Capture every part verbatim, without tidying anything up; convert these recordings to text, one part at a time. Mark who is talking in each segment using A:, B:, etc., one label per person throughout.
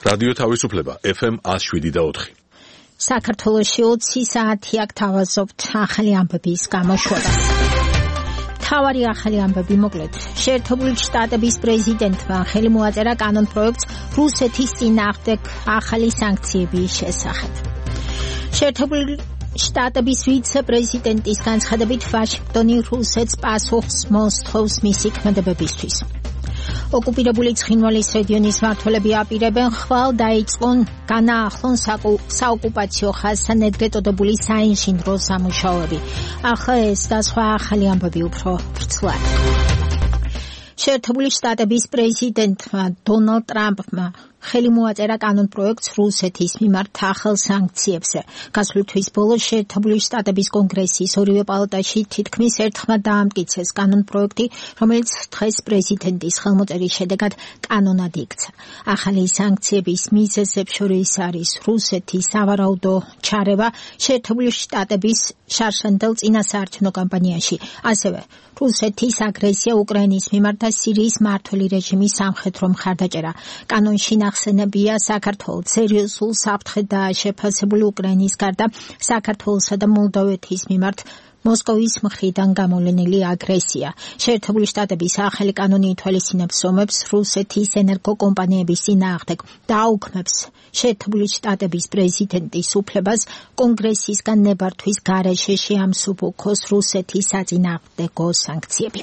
A: რადიო თავისუფლება ეფ ემ one oh seven point four.
B: საქართველოში ოცი საათი აქ თავაზობთ ახალი ამბების გამოშვება. თავარი ახალი ამბები მოკლედ. შეერთებული შტატების პრეზიდენტმა ხელი მოაწერა კანონპროექტს რუსეთის წინააღმდეგ ახალი სანქციების შესახებ. შეერთებული შტატების ვიცე-პრეზიდენტის განცხადებით ვაშინგტონი რუსეთს პასუხს მოსთხოვს მისი ქმედებებისთვის. ოკუპირებული ცხინვალის რეგიონის მმართველები აპირებენ ხვალ დაიწყონ განაახლონ საოკუპაციო ხაზთან ეგრეთ წოდებული საინჟინრო სამუშაოები. ახლა ეს და სხვა ახალი ამბები უფრო ვრცლად. შეერთებული შტატების პრეზიდენტმა დონალდ ტრამპმა ხელი მოაწერა კანონპროექტს რუსეთის მიმართ ახალ სანქციებზე. გასული თვის ბოლოს შეერთებული შტატების კონგრესის ორივე პალატაში თითქმის ერთხმად დაამტკიცეს კანონპროექტი, რომელიც დღეს პრეზიდენტის ხელმოწერის შედეგად კანონად იქცა. ახალი სანქციების მიზეზებს შორის არის რუსეთის სავარაუდო ჩარევა შეერთებული შტატების შარშანდელ წინასაარჩევნო კამპანიაში, ასევე რუსეთის აგრესია უკრაინის მიმართ და სირიის მმართველი რეჟიმის სამხედრო მხარდაჭერა. კანონში ახსენებია საქართველოს სერიოზულ საფრთხედ შეფასებული უკრაინის გარდა საქართველოსა და მოლდოვეთის მიმართ მოსკოვის მხრიდან გამოვლენილი აგრესია. შეერთებული შტატების ახალი კანონი ითვალისწინებს ომებს რუსეთის ენერგოკომპანიების წინააღმდეგ და აუქმებს შეერთებული შტატების პრეზიდენტის უფლებას კონგრესისგან ნებართვის გარეშე შეამსუბუქოს რუსეთის საწინააღმდეგო სანქციები.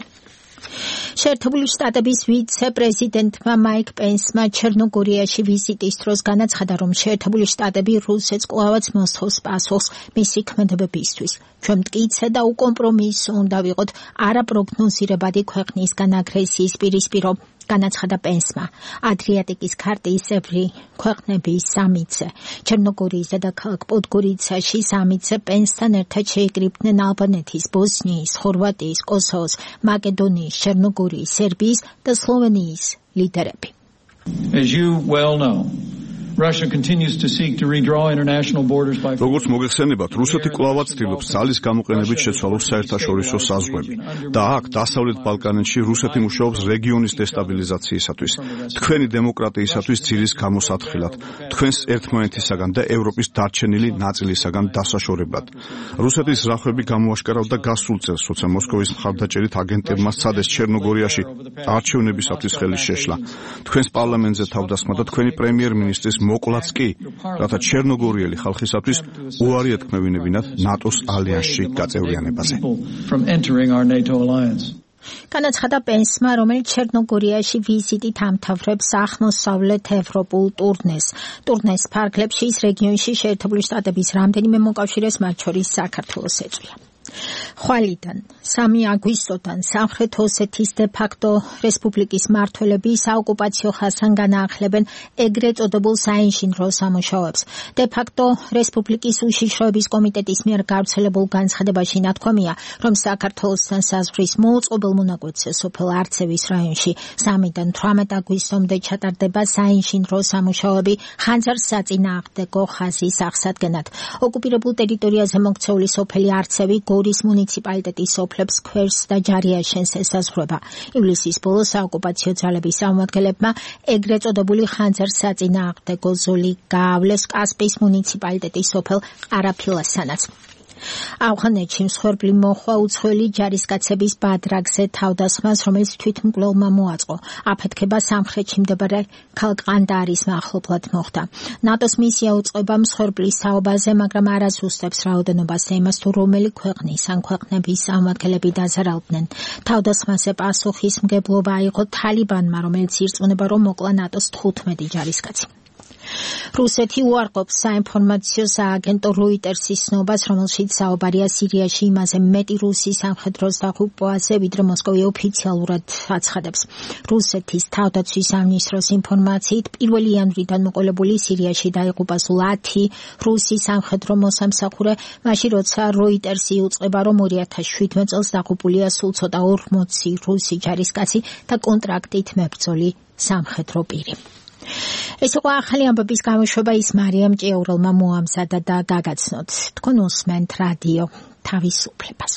B: შეერთებული შტატების ვიცე-პრეზიდენტმა მაიკ პენსმა ჩერნოგორიაში ვიზიტის დროს განაცხადა, რომ შეერთებული შტატები რუსეთს კვლავაც მოსთხოვს პასუხს მისი ქმედებებისთვის. ჩვენ მტკიცე და უკომპრომისო უნდა ვიყოთ არაპროგნოზირებადი ქვეყნისგან აგრესიის პირისპირო, განაცხადა პენსმა. ადრიატიკის ქარტისებრი ქვეყნების სამიცე, ჩერნოგორიის დედაქალაქ პოდგორიცაში სამიცე პენსთან ერთად შეიკრიბნენ ალბანეთის, ბოსნიის, ხორვატიის, კოსოვოს, მაკედონიის, ჩერნოგორიის, სერბიის და სლოვენიის ლიდერები.
C: As you well know, Russia continues to seek to redraw international borders by
D: როგორც მოგეხსენებათ, რუსეთი კვლავაც ცდილობს ძალის გამოყენებით შეცვალოს საერთაშორისო საზღვრები და აქ დასავლეთ ბალკანეთში რუსეთი მუშაობს რეგიონის დესტაბილიზაციისათვის, თქვენი დემოკრატიისათვის ძირის გამოსათხილად, თქვენს ერთმანეთისაგან და ევროპის დარჩენილი ნაწილისაგან დასაშორებლად. რუსეთის ზრახვები გამოაშკარავდა გასულ წელს, როცა მოსკოვის მხარდაჭერით აგენტებმა სცადეს ჩერნოგორიაში არჩევნებისათვის ხელის შეშლა. თქვენს პარლამენტზე თავდასხმა და თქვენი პრემიერ-მინისტრის მოკლაც კი, რათა ჩერნოგორიელი ხალხისათვის უარი ეთქმევინებინათ ნატოს ალიანსში გაწევრიანებაზე.
B: განაცხადა პენსმა, რომელიც ჩერნოგორიაში ვიზიტით ამთავრებს აღმოსავლეთ ევროპულ ტურნეს. ტურნეს ფარგლებში ის რეგიონში შეერთებული შტატების რამდენიმე მოკავშირეს, მათ შორის საქართველოს ეწვია. ხვალიდან სამი აგვისტოდან სამხრეთ ოსეთის დე-ფაქტო რესპუბლიკის მმართველები საოკუპაციო ხაზთან განაახლებენ ეგრეთ წოდებულ საინჟინრო სამუშაოებს. დე-ფაქტო რესპუბლიკის უშიშროების კომიტეტის მიერ გავრცელებულ განცხადებაში ნათქვამია, რომ საქართველოსთან საზღვრის მოუწყობელ მონაკვეთზე სოფელ არცევის რაიონში სამიდან თვრამეტ აგვისტომდე ჩატარდება საინჟინრო სამუშაოები ხანძარსაწინააღმდეგო ხაზის აღსადგენად. ოკუპირებულ ტერიტორიაზე მოქცეული სოფელი არცევი გორის მუნიციპალიტეტის სოფლებს ქვერს და ჯარიაშენს ესაზღვრება. ივლისის ბოლოს საოკუპაციო ძალების წარმომადგენლებმა ეგრეთ წოდებული ხანძარსაწინააღმდეგო ზოლი გაავლეს კასპიის მუნიციპალიტეტის სოფელ ყარაფილასთანაც. ავღანეთში მსხვერპლი მოჰყვა უცხოელი ჯარისკაცების ბადრაგზე თავდასხმას, რომელიც თვითმკვლელმა მოაწყო. აფეთქება სამხრეთში მდებარე ქალაქ ყანდაარის მახლობლად მოხდა. ნატოს მისია უწყება მსხვერპლის საუბაზე, მაგრამ არ აზუსტებს რაოდენობას და იმას, თუ რომელი ქვეყნის ან ქვეყნების წარმომადგენლები დაზარალდნენ. თავდასხმაზე პასუხისმგებლობა აიღო თალიბანმა, რომელიც ირწმუნება, რომ მოკლა ნატოს თხუთმეტი ჯარისკაცი. რუსეთი უარყოფს საინფორმაციო სააგენტო როიტერსის ცნობას, რომელშიც საუბარია სირიაში იმაზე მეტი რუსი სამხედრო დაღუპვაზე, ვიდრე მოსკოვი ოფიციალურად აცხადებს. რუსეთის თავდაცვის სამინისტროს ინფორმაციით პირველი იანვრიდან მოყოლებული სირიაში დაიღუპა სულ ათი რუსი სამხედრო მოსამსახურე, მაშინ როცა როიტერსი უწყება, რომ ორი ათას შვიდმეტ წელს დაღუპულია სულ ცოტა ორმოცი რუსი ჯარისკაცი და კონტრაქტით მებრძოლი სამხედრო პირი. ეს იყო ახალი ამბების გამოშვება, ის მარიამ ჭიაურელმა მოამზადა და გაგაცნოთ. თქვენ უსმენთ რადიო თავისუფლებას.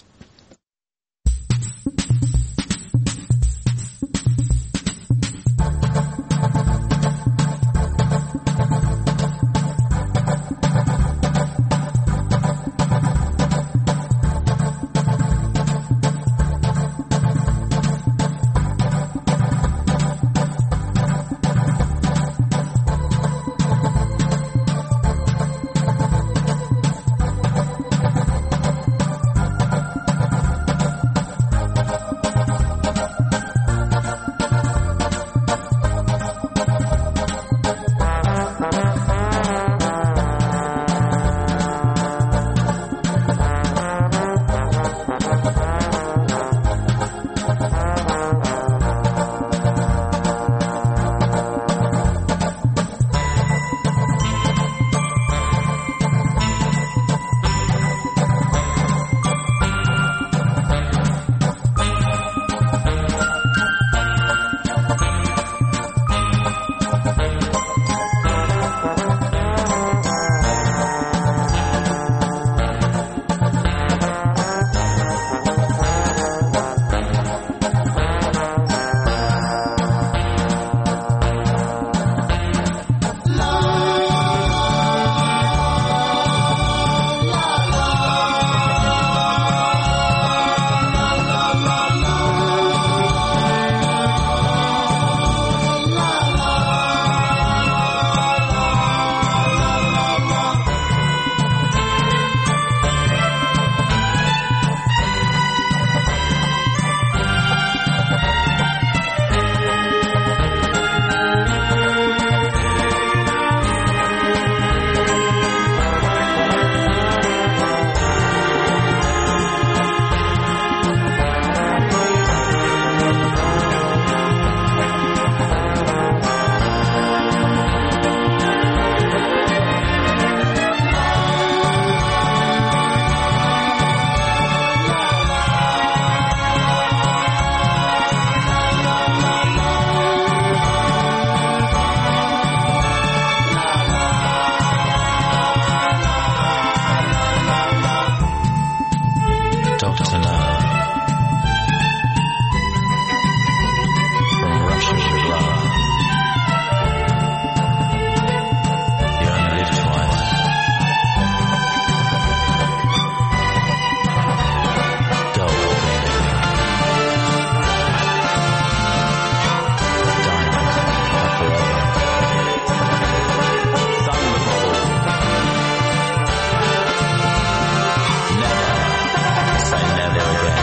E: Never say never again.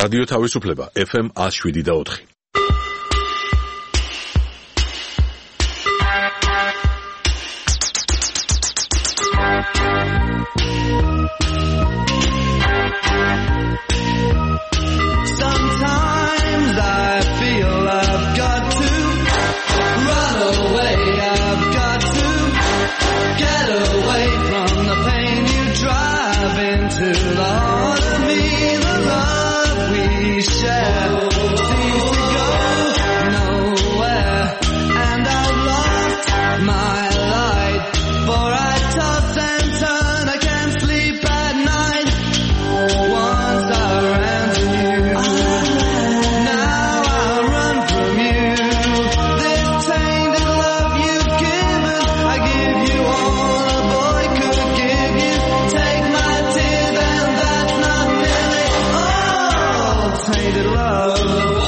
A: რადიო თავისუფლება ეფ ემ one oh seven და four.
E: Sometimes I feel I've got to run away, I've got to get away from the pain you drive into the heart of me. The love we share seems to go nowhere, and I've lost my light, for I toss and turn, I can't sleep at night. Once I ran to you, now I run from you. This tainted love you've given, I give you all a boy could give you. Take my tears and that's not nearly all. Tainted love,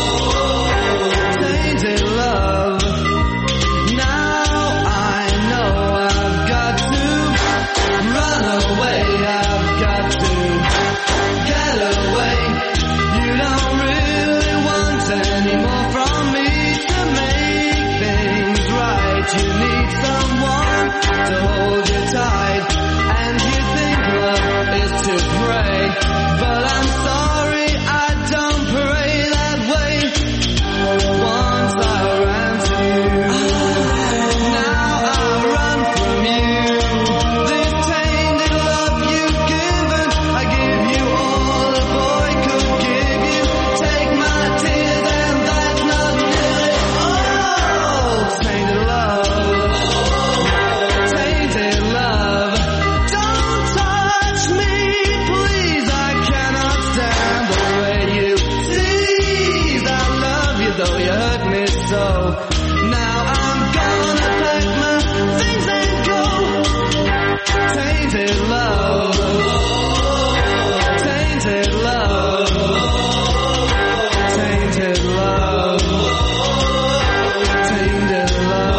E: tainted love. Now I know I've got to run away, I've got to get away. You don't really want any more from me to make things right. You need someone to hold you tight, and you think love is to pray, but I'm sorry, I don't pray that way. Once I ran to you, now I run from you. This tainted love you've given, I give you all a boy could give you. Take my tears and that's not nearly all. Tainted love, tainted love. Don't touch me, please, I cannot stand the way you tease. I love you though you hurt me so. Now I'm gonna pack my things and go. Tainted love, tainted love, tainted love, tainted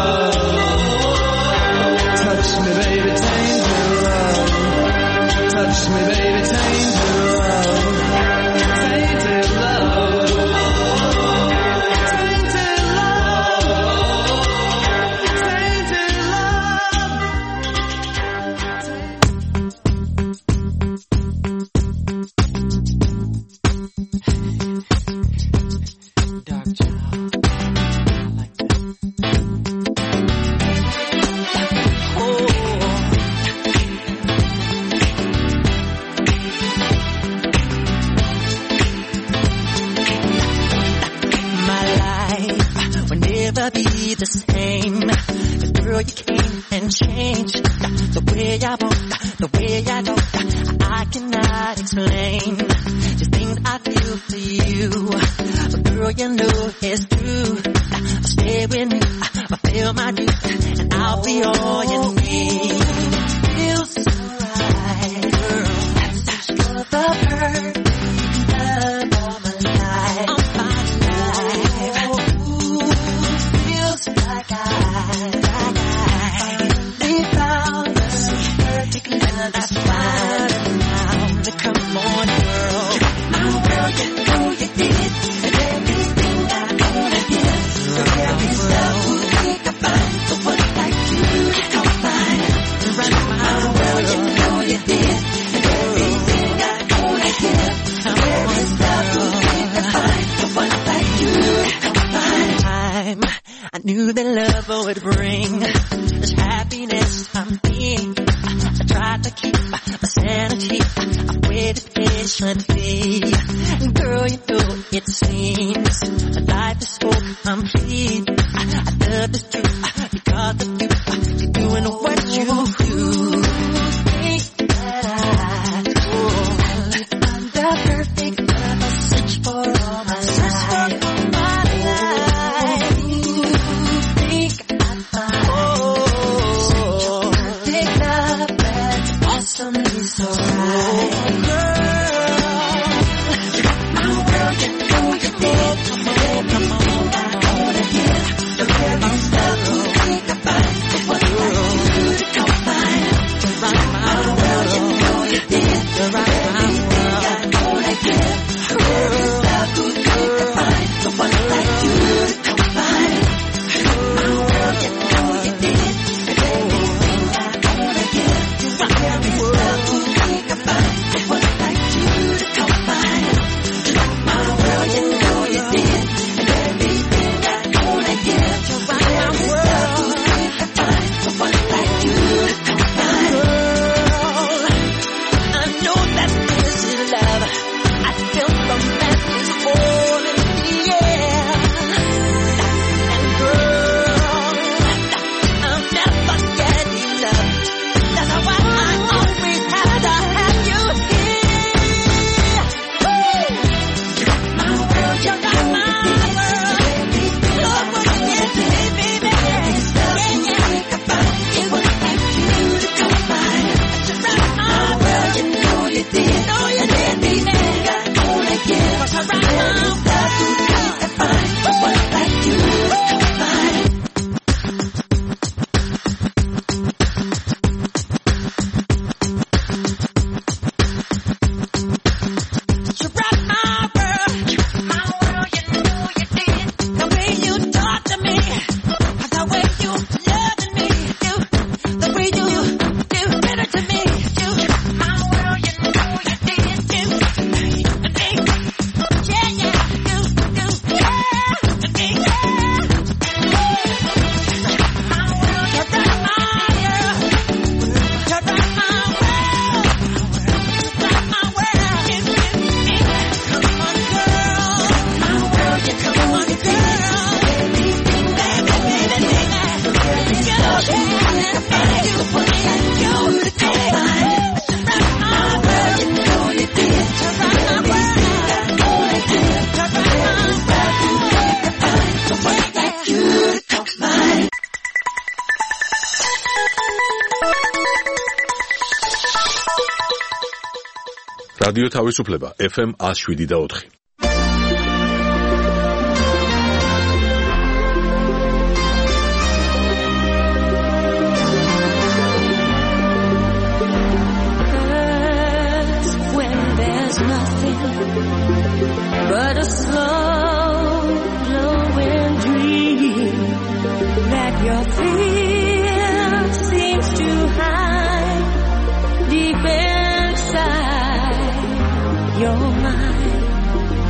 E: love. Touch me, baby, tainted love. Touch me, baby, tainted love. Tainted love, tainted
A: რადიო თავისუფლება ეფ ემ one oh seven და four.
F: But a slow glowing dream that your fear seems to hide deep inside your mind.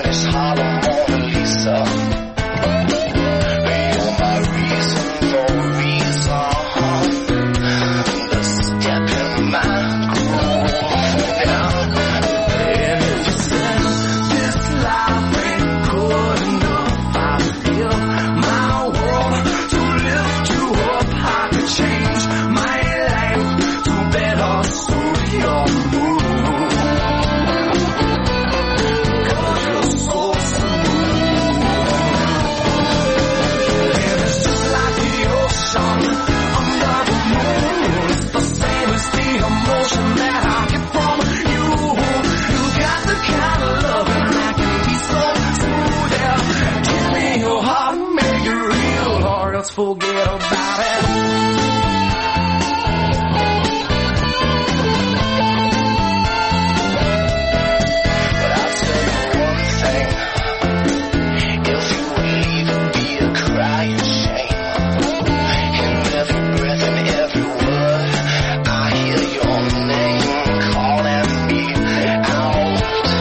G: Spanish Harlem Mona Lisa. You're my reason for a reason. The step in my groove now. And if you said this life ain't good enough, I feel my world to lift you up. I could change my life to better suit your mood. Cause you're so smooth. And it's just like the ocean under the moon. It's the same as the emotion that I get from you. You got the kind of loving that can be so smooth. Yeah. Give me your heart and make it real, or else forget about it. But I'll tell you one thing. If you would leave, it'd be a crying shame. In every breath and every word, I hear your name calling me out.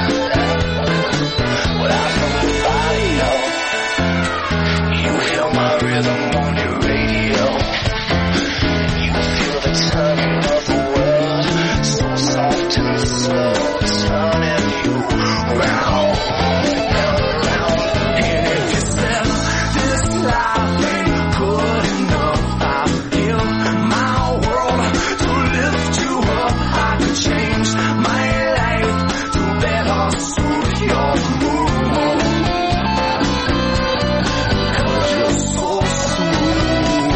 G: Without nobody else, you hear my rhythm on your radio. You feel the turning of the world, so soft and slow, turning you round and round. And if you said this life ain't good enough, I give my world to lift you up. I could change my life to better suit your mood. Cause you're so smooth.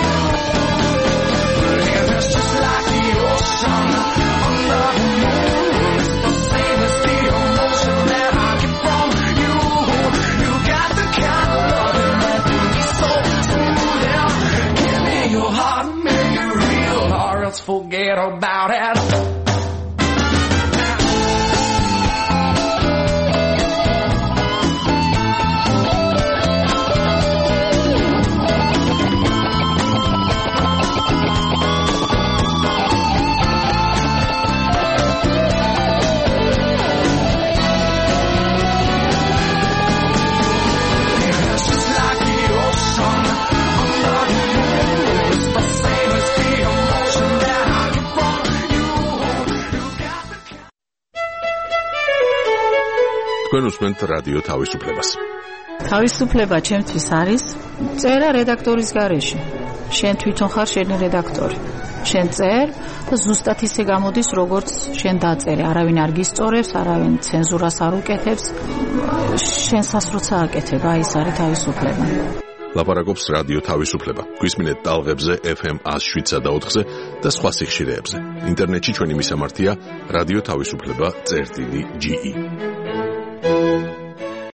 G: And it's just like the ocean under the moon. It's the same as the emotion that I get from you. You got the kind of loving that can be so smooth. Yeah. Give me your heart and make it real, or else forget about it. It's just like the ocean under the moon. It's the same as the emotion that I get from you. You got the
A: თქვენ უსმენთ რადიო თავისუფლებას.
H: თავისუფლება ჩემთვის არის წერა რედაქტორის გარეშე. შენ თვითონ ხარ შენი რედაქტორი. შენ წერ და ზუსტად ისე გამოდის, როგორც შენ დაწერე. არავინ არ გისწორებს, არავინ ცენზურას არ უკეთებს. შენსას როცა აკეთებ, აი ეს არის თავისუფლება.
A: ლაპარაკობს რადიო თავისუფლება. გვისმინეთ ტალღებზე ეფ ემ one oh seven და four-ზე და სხვა სიხშირეებზე. ინტერნეტში ჩვენი მისამართია რადიო თავისუფლება წერტილი ჯი ი.